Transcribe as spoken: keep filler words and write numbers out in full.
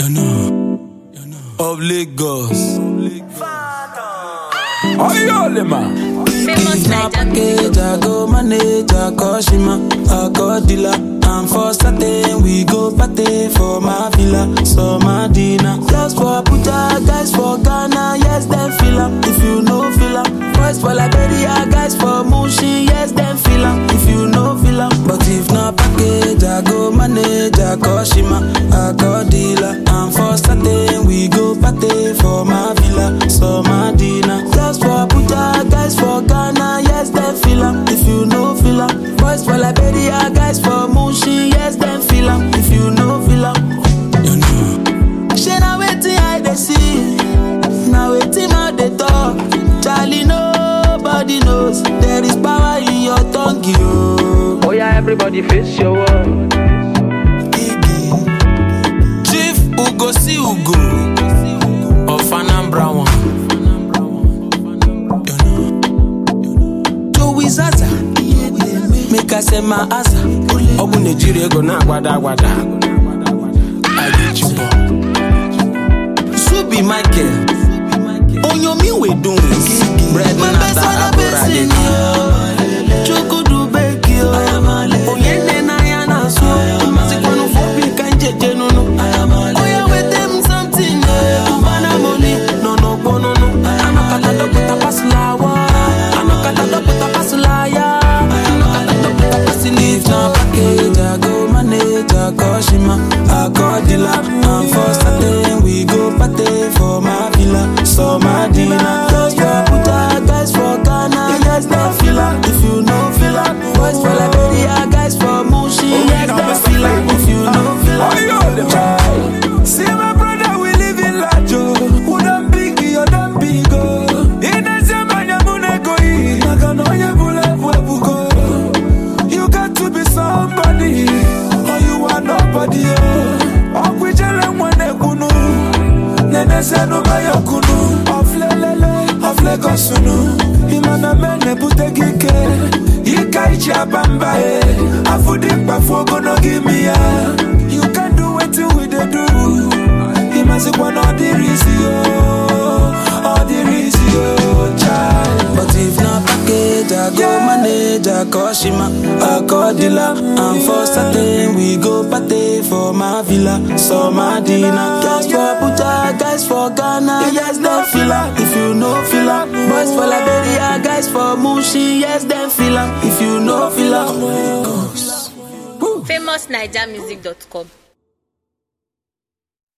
You know, you know. Of Lagos. Ayole man. Famous package, I go manage, I call Shima, I call dealer. And for Saturday, we go party for my villa, so my dinner. Just for Abuja, guys for Ghana, yes, them feel up. If you know feel up. Boys for Liberia, guys for Mushin, yes, them feel up. If you know feel up. But if not package, I go manage, I call Shima, I call dealer. And for Saturday, we go party for my villa, so my dinner. Just for Abuja, guys for Ghana, yes, them feel up. If you know feel up. Boys for Liberia, guys for Mushin, yes, them feel up. If you know feel up. You know. She now waiting, I they see. Now waiting, out they talk. Charlie, nobody knows. There is power in your tongue, you. Oh yeah, everybody face your wall. Chief Ugo si Ugo of Anambra one. Zaza, make I say my asa. Obu Nigeria go na gwada gwada. I get you boy. Subi Michael, onyo mi we doing. Bread na ta abura de. Choko du beki yo. Oyende na ya na so. Masi kwanu fobi kanje jenu no. Oya we them something. Kubana money, no no bono no. Anokata do puta pasulawa. Anokata do puta pasulaya. Anokata do puta pasilive na package. I go manage, I call Shima, I call dealer. And for Saturday we go party for my villa, so my dinner. Just for Abuja, guys for Ghana, yes they feel up. If you know feel up. Boys for Liberia, guys for Mushin, yes they feel up. If you know feel up. See my brother, we live in Lajo. Who done big, you done big, oh. In the Zemanya Munego, Naganoya Bula, you got to be somebody, or you are nobody, oh. Okwijele mwene kunu, nene senu mayo kunu. Of lelele, of legosunu, imana mene butegike. Ika ichi abambae, afudikpa fogo no gimme ya. You can do it with the do. Imazikwa no dirisi yo, all dirisi yo, child. But if not package, I go yeah. manage, I call Shima, I call dealer. And for Saturday, we go party for my villa, so my dinner. Just for Abuja, guys for Ghana, yes, they feel up. If you know feel up. Boys for Liberia, guys for Mushin, yes, they feel up. If you know feel up. famous niger music dot com